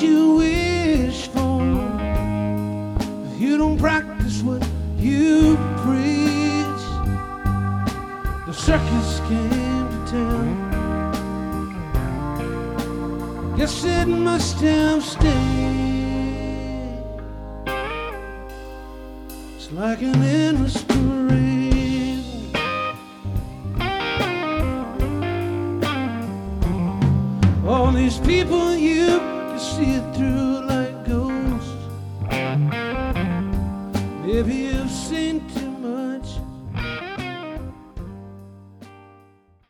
you wish for if you don't practice what you preach. The circus came to town. Guess it must have stayed. It's like an endless parade. All these people